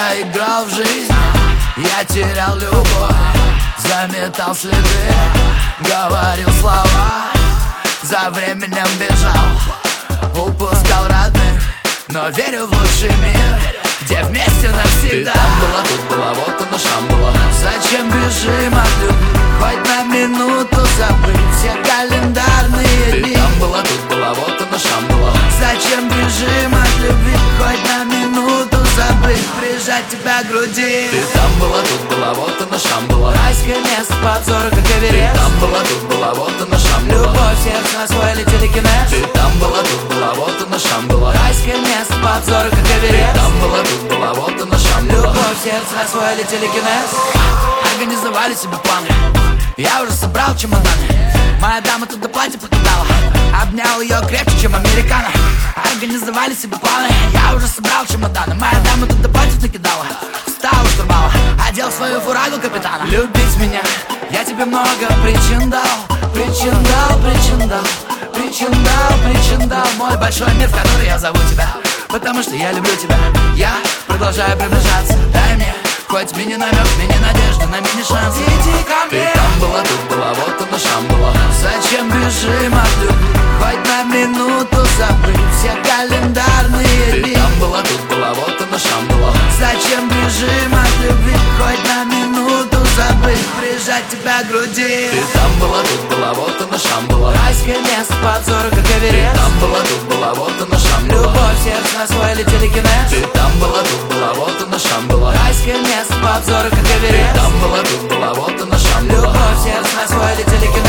я играл в жизнь, я терял любовь, заметал следы, говорил слова, за временем бежал, упускал родных, но верю в лучший мир, где вместе навсегда. Ты там была, тут была, вот оно шамбала. Зачем бежим от любви, хоть на минуту забыть все календарные дни. Ты там была, тут была, вот оно шамбала. Зачем бежим от любви, хоть на минуту забыть прижать тебя к груди. Ты там была, тут была, вот оно шамбала. Райское место под зору, как Эверест. Ты там была, тут была, вот оно шамбала. Любовь, сердце освоили телекинез. Ты там была, тут была, вот оно шамбала. Райское место под зору, как Эверест. Ты там была, тут была, вот оно шамбала. Любовь, сердце освоили телекинез. Организовали себе планы, я уже собрал чемоданы. Моя дама туда платье покидала, обнял ее крепче, чем американо. Организовали себе планы, я уже собрал чемоданы. Моя дама туда платье накидала, встал у штурвала, одел свою фурагу капитана. Любить меня, я тебе много причин дал, причин дал, причин дал, причин дал, причин дал. Мой большой мир, в который я зову тебя, потому что я люблю тебя. Я продолжаю приближаться, дай мне хоть мини-намек, мини-надежда на мини-шанс. Иди ко мне. Ты там была, тут была, вот оно шамбала. Зачем бежим от любви, хоть на минуту забыть все календарные дни. Ты там была, тут была, вот оно шамбала. Зачем бежим от любви, хоть на минуту забыть прижать тебя к груди. Ты там была, тут была, вот оно шамбала. Райское место под зору, как Эверест. Ты там была, тут была, вот оно шамбала. Любовь, сердце освоили телекинез. Ты там была, тут была, вот оно шамбала. Райское место под зору, как Эверест. Ты там была, тут была, вот оно шамбала. Любовь, сердце освоили телекинез.